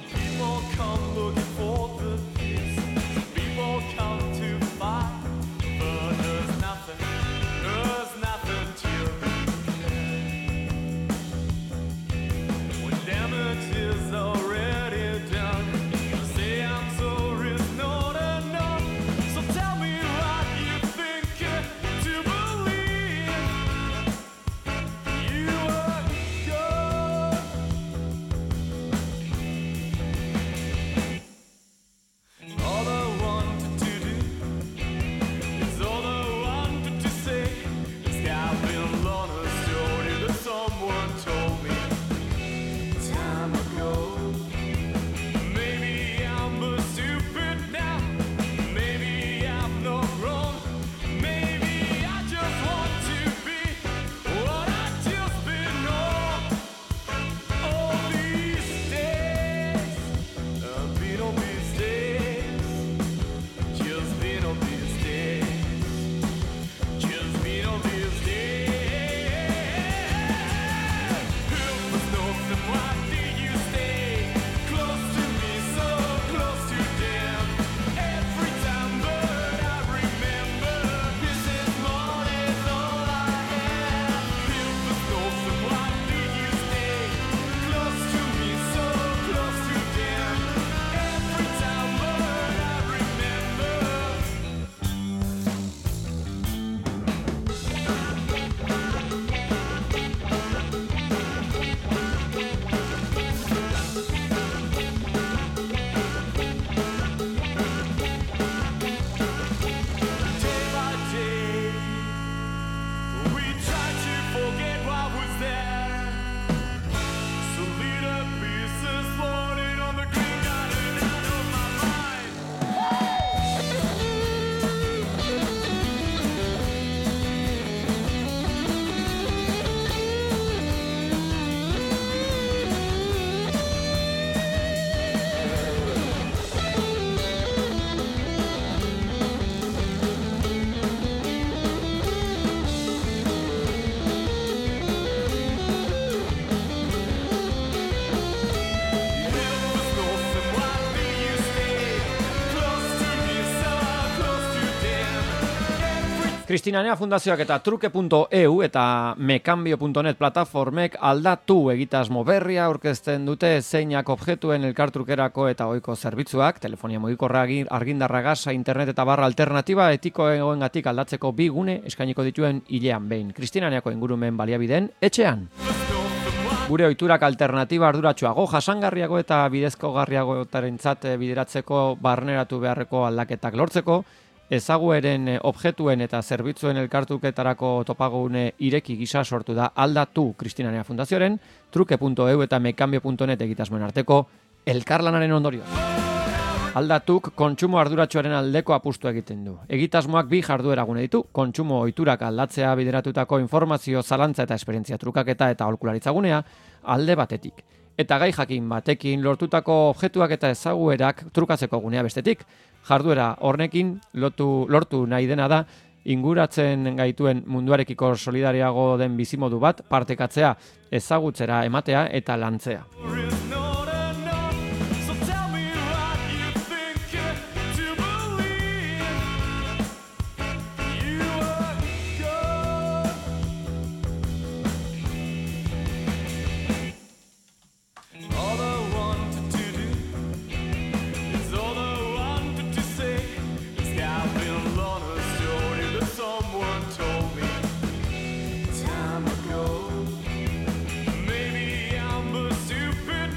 Kristinanea Fundazioak eta truke punto e u eta mekambio punto net plataformek aldatu egitasmo berria aurkezten dute zeinak objektuen elkartrukerako eta ohiko zerbitzuak, telefonia mugikorra, argindarra, gasa, internet eta barra alternatiba etiko egoengatik aldatzeko bi gune eskainiko dituen hilean behin. Kristinaneako ingurumen baliabideen etxean. Gure ohiturak alternatiba arduratsuago, jasangarriago eta bidezkogarriagotarentzat bideratzeko barneratu beharreko aldaketak lortzeko, ezagueren objektuen eta zerbitzuen elkartuketarako topagune ireki gisa sortu da aldatu Kristinanea Fundazioaren, truke punto e u eta mekambio punto net egitasmoen arteko elkarlanaren ondorioz. Aldatuk kontsumo arduratsuaren aldeko apustu egiten du. Egitasmoak bi jarduera gune ditu, kontsumo ohiturak aldatzea bideratutako informazio, zalantza eta esperientzia trukaketa eta aholkularitza gunea alde batetik. Eta gai jakin batekin lortutako objektuak eta ezaguerak trukatzeko gunea bestetik. Jarduera hornekin lotu, lortu nahi dena da inguratzen gaituen munduarekiko solidariago den bizimodu bat partekatzea, ezagutzera ematea eta lantzea. Time ago, maybe I'm a stupid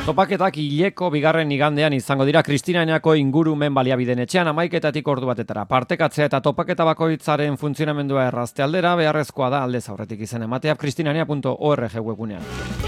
Topaketak hileko bigarren igandean izango dira Kristinainako ingurumen baliabideen etxean hamaiketatik ordu batetara. Partekatzea eta topaketa bakoitzaren funtzionamendua errazte aldera beharrezkoa da aldez aurretik izen ematea kristinaina puntu org webunean.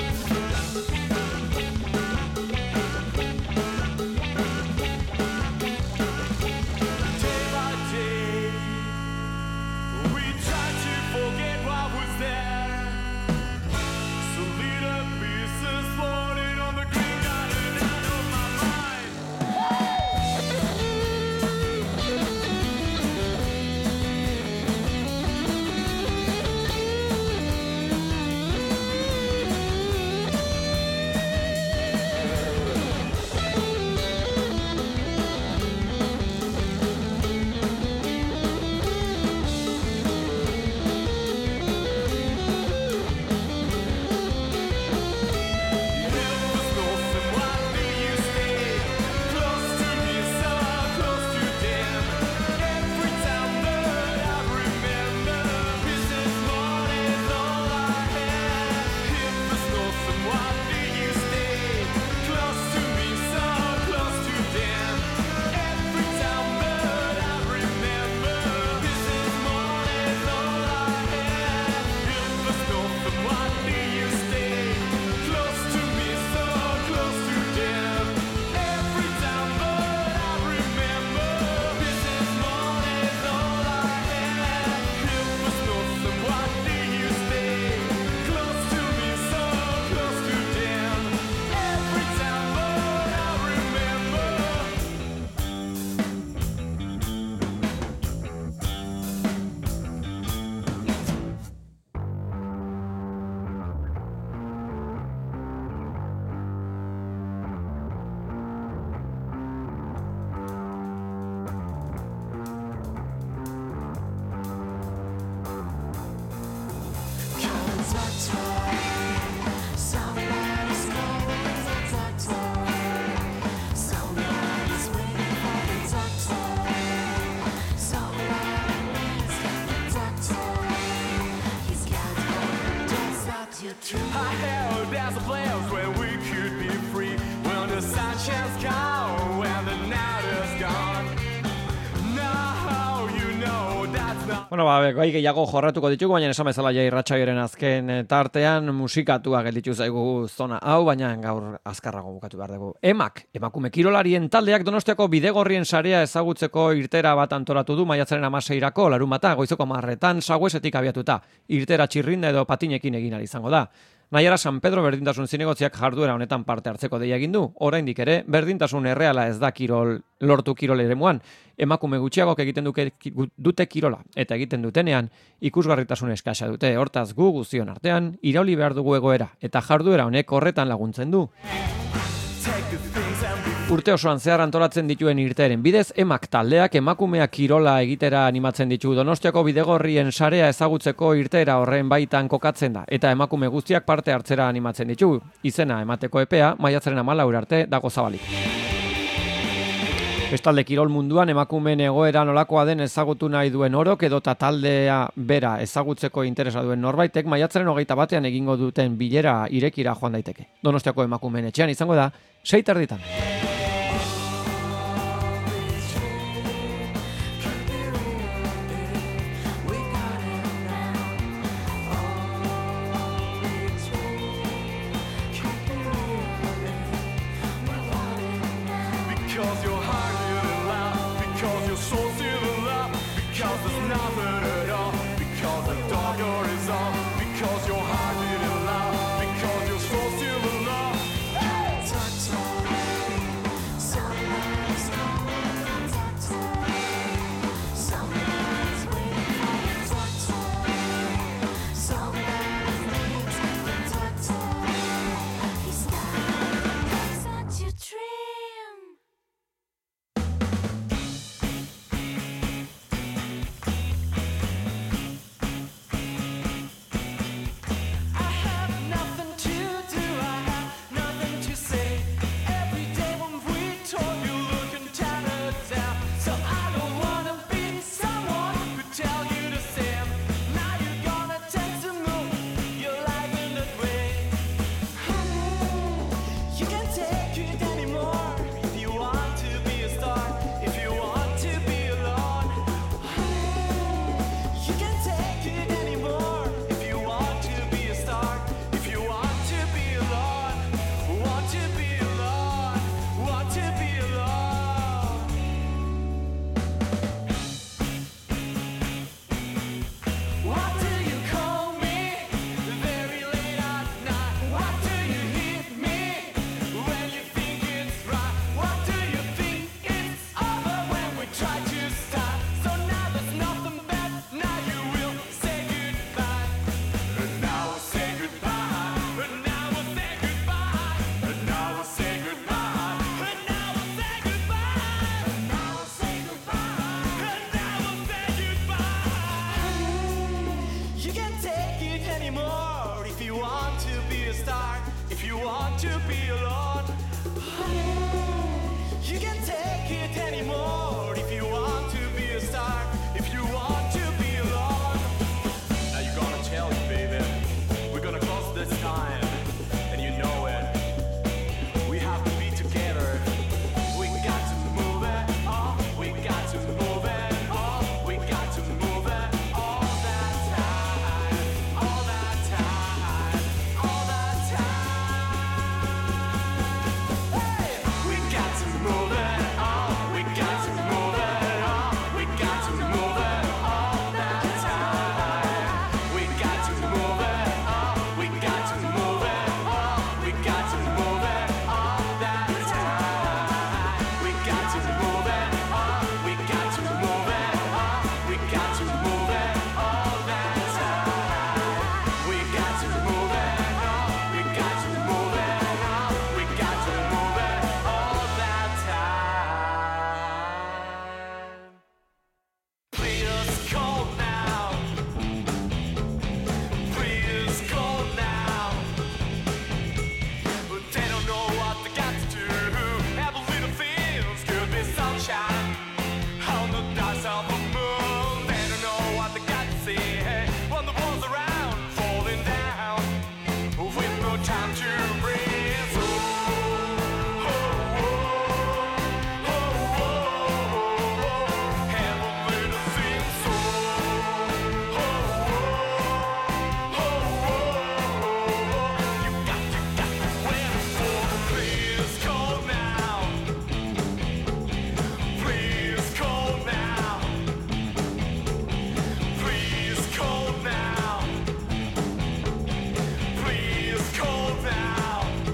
I held as a place where we could be free when the sunshine's gone, when the night is gone. Now you know that's not. Bueno, ba, gai gehiago jorratuko ditugu, baina esan bezala ja irratsaioaren azken tartean musikatua gelditu zaigu zona hau, baina gaur azkarrago bukatu behar dugu. Emak, emakume kirolarien taldeak Donostiako bidegorrien sarea ezagutzeko irtera bat antolatu du maiatzaren hamaseirako larunbata, goizeko hamarretan Saguesetik abiatuta. Irtera txirrinda edo patinekin egin ahal izango da. Naiara San Pedro berdintasun zinegotziak jarduera honetan parte hartzeko deia egin du. Oraindik ere, berdintasun erreala ez da kirol lortu kirol eremuan. Emakume gutxiagok egiten duke, dute kirola eta egiten dutenean ikusgarritasun eskasa dute. Hortaz gu guztion artean irauli behar dugu egoera eta jarduera honek horretan laguntzen du. Urte osoan zehar antolatzen dituen irteeren bidez, emak taldeak emakumeak kirola egitera animatzen ditu. Donostiako bidegorrien sarea ezagutzeko irtera horren baitan kokatzen da, eta emakume guztiak parte hartzera animatzen ditu. Izena emateko epea, maiatzaren hamalau arte dago zabalik. Bestalde kirol munduan emakumeen egoera nolakoa den ezagutu nahi duen orok edota taldea bera ezagutzeko interesa duen norbaitek maiatzaren hogeita batean egingo duten bilera irekira joan daiteke. Donostiako emakumeen etxean izango da, sei terditan. Because your heart didn't laugh, because your soul still in love, because there's nothing at all, because the dogger is on, because your heart didn't laugh, because your soul still in love. Hey! want to be alone. You can't take it anymore if you want to be a star, if you want to be alone. Now you're gonna tell you, baby, we're gonna cross this time, and you know it. We have to be together. We got to move it, oh, we got to move it, oh, we got to move it all that time, all that time, all that time. Hey, we got to move it, oh, we got to move it, oh, we got to move it all that time. We got to move it, oh, we got to move it, oh, we got to move it all that time. We got to move it, oh, we got to move it, oh, we got to move it all that time. We got to move it, oh, we got to move it, oh, we got to move it all that time. Please call now. Please call now. But they don't know what they got to do. Every little things could be sunshine on the dark side of the moon. They don't know what they got to see when the world's around falling down with no time to breathe. Oh, oh, oh, oh, oh, oh. Every little thing's so. Oh, oh, oh, oh, oh. You got, you got to wait for. Please call now. Please call now. Please call now. Please call now.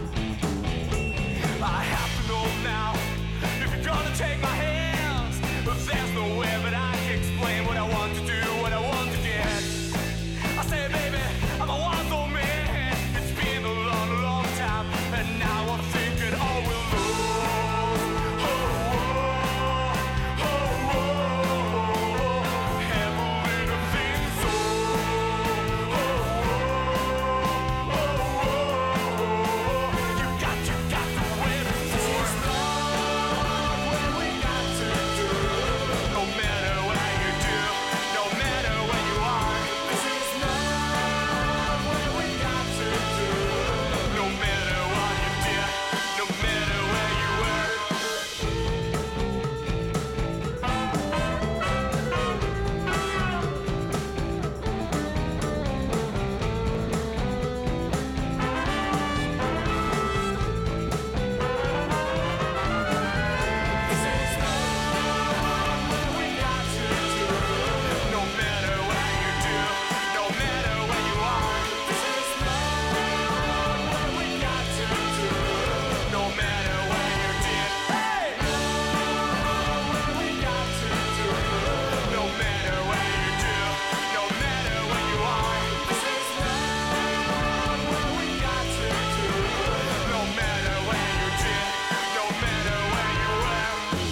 I have to know now if you're gonna take my hands. But there's no way that I can explain what I want to do, what I want to get. I say, baby, I'm a wild old man. It's been a long, long time, and now I'm thinking all will lose. Oh, oh, oh, oh, oh. Every little thing's so. Oh, oh, oh, oh, oh. You got, you got to wait for. This is not what we got to do. No matter what you do, no matter where you are. This is not what we got to do. No matter what you did, no matter where you were. This is not what we got to do. No matter what you do, no matter where you are. This is not what we got to do. No matter what you did, hey. What we got to do. No matter what you do, no matter where you are. This is not what we got to do. No matter what you did, no matter where you were.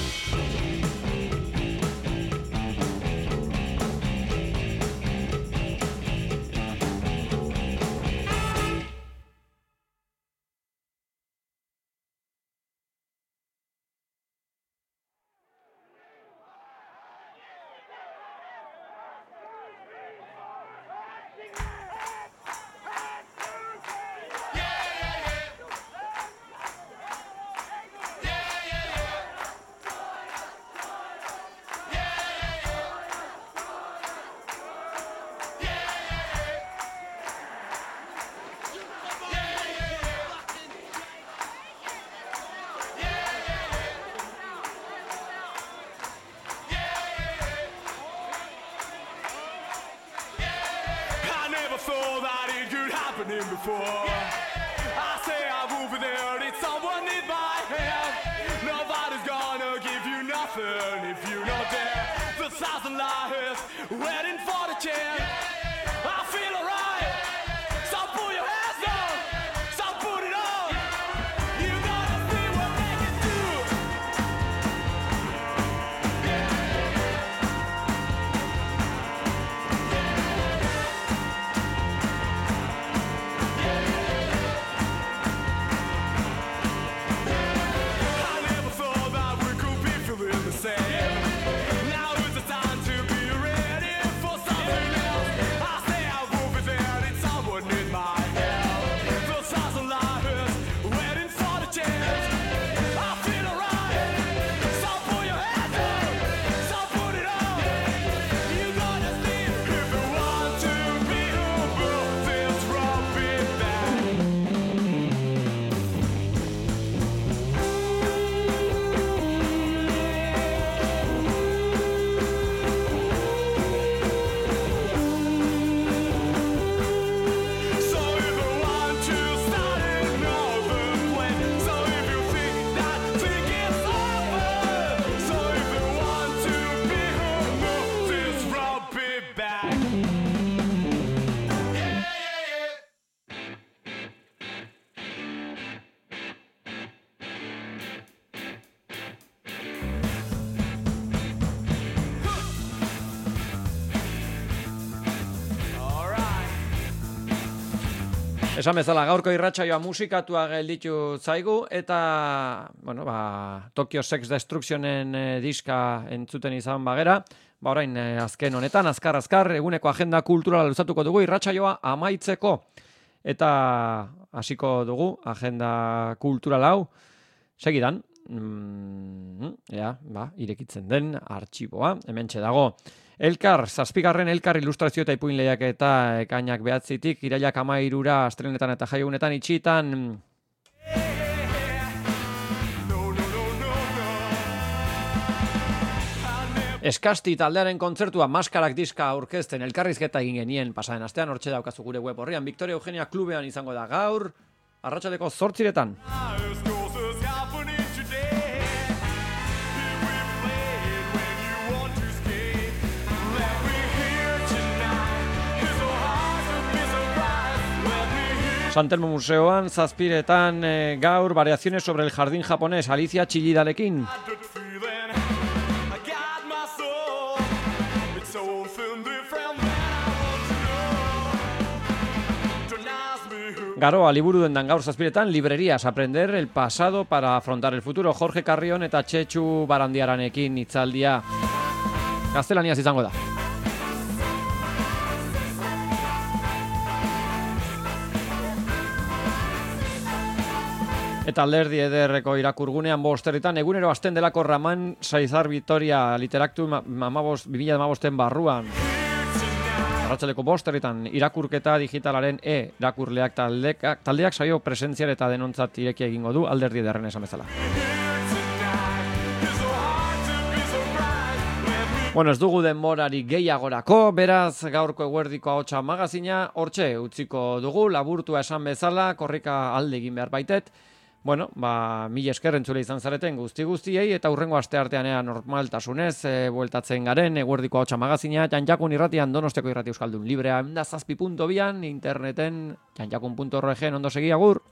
I never thought that it could happen in before. I say I'm over there, it's someone need my hand. Nobody's gonna give you nothing if you're not there. The thousand liars waiting for the chance. I feel alright, so put your hands down, so put it on. You gotta see what they can do. Esan bezala, gaurko irratsaioa musikatua gelditu zaigu, eta, bueno, ba, Tokyo Sex Destructionen e, diska entzuten izan bagera, ba, orain e, azken honetan, azkar, azkar, eguneko agenda kulturala luzatuko dugu, irratsaioa amaitzeko, eta hasiko dugu, agenda kultural hau, segidan, mm, ja, ba, irekitzen den artxiboa, hementxe dago. Elkar, zazpigarren Elkar ilustrazio eta ipuin lehiak eta ekainak behatzitik, irailak amairura, astrenetan eta jaiegunetan itxitan. Eskasti taldearen kontzertua Maskarak diska aurkezten elkarrizketa egin genien pasaden astean, hortxe daukazu gure web horrian, Victoria Eugenia klubean izango da gaur, arratsaldeko zortziretan. Santelmo Museoan, zazpiretan e, gaur, variaciones sobre el jardín japonés, Alicia Chillidalekin. Garoa, liburu dendan gaur zazpiretan, librerías, aprender el pasado para afrontar el futuro, Jorge Carrion eta Txetxu Barandiaranekin hitzaldia. Gaztelaniaz izango da. Eta Alderdi Ederreko irakurgunean bosterritan, egunero azten delako Raman Saizar Vitoria literaktu bi mila hamabosten barruan. Arratsaleko bosterritan irakurketa digitalaren e irakurleak taldeak, taldeak saio presentzial eta denontzat irekia egingo du Alderdi Ederren esan bezala. Bueno, ez dugu denborari gehiagorako, beraz gaurko eguerdiko ahotsa magazina, hortxe utziko dugu, laburtua esan bezala, korrika alde egin behar baitet. Bueno, ba, mila esker entzule izan zareten guzti guztiei, eta hurrengo aste artean ea normaltasunez e, bueltatzen garen, eguerdiko ahotsa magazina, Janjakun irratian, Donosteko irrati euskaldun librea, da zazpi puntu bian, interneten, janjakun puntu org, ondo segi, agur!